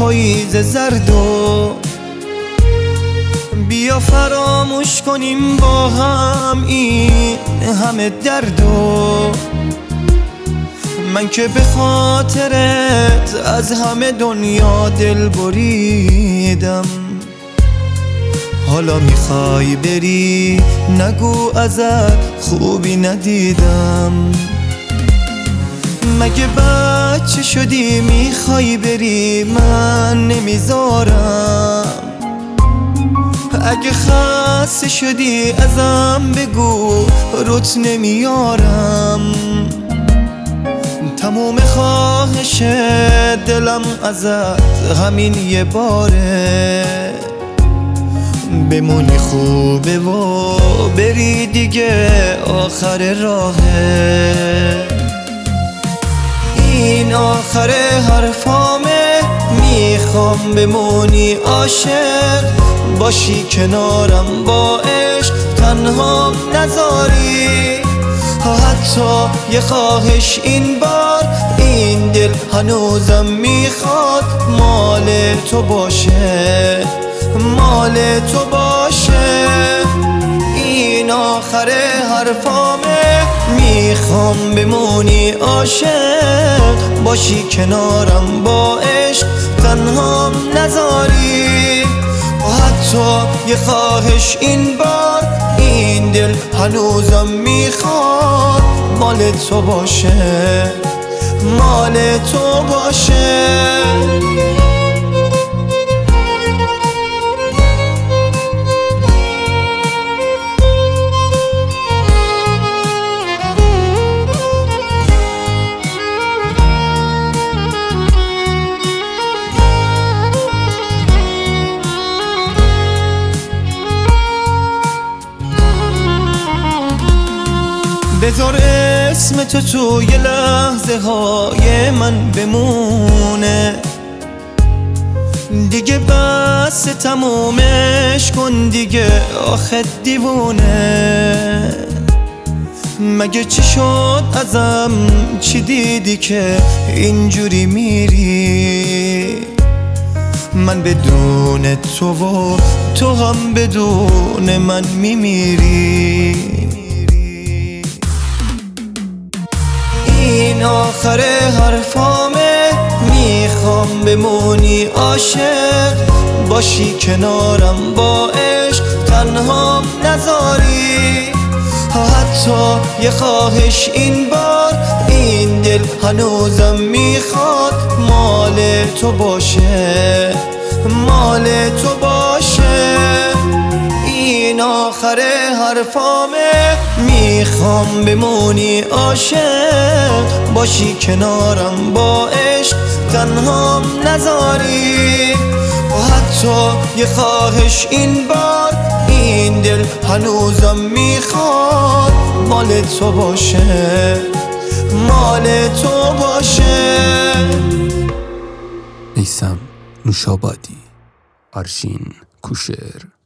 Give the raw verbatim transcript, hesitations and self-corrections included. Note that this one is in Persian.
پاییز زردو بیا فراموش کنیم با هم این همه دردو. من که به خاطرت از همه دنیا دل بریدم، حالا میخوای بری نگو ازت خوبی ندیدم. مگه بچه شدی میخوای بری من نمیذارم. اگه خسته شدی ازم بگو روت نمیارم. تموم خواهش دلم ازت همین یه باره، بمونی خوبه و بری دیگه آخر راهه. این آخر حرفامه، میخوام بمونی عاشق باشی کنارم با عشق تنها نذاری. حتی یه خواهش این بار، این دل هنوزم میخواد مال تو باشه، مال تو باشه. این آخر حرفامه، میخوام بمونی عاشق باشی کنارم با عشق تنها نذاری. حتی یه خواهش این بار، این دل هنوزم میخواد مال تو باشه، مال تو باشه. بذار اسم تو توی لحظه های من بمونه دیگه، بس تمومش کن دیگه آخه دیوونه. مگه چی شد ازم، چی دیدی که اینجوری میری؟ من بدون تو و تو هم بدون من میمیری. این آخر حرفامه، میخوام بمونی عاشق باشی کنارم با عشق تنها نذاری. حتی یه خواهش این بار، این دل هنوزم میخواد مال تو باشه، مال تو باشه. این آخر حرفامه، میخوام بمونی عاشق باشی کنارم با عشق تنها نذاری. حتی یه خواهش این بار، این دل هنوزم میخواد مال تو باشه، مال تو باشه. میثم نوشابادی، آرشین کوشر.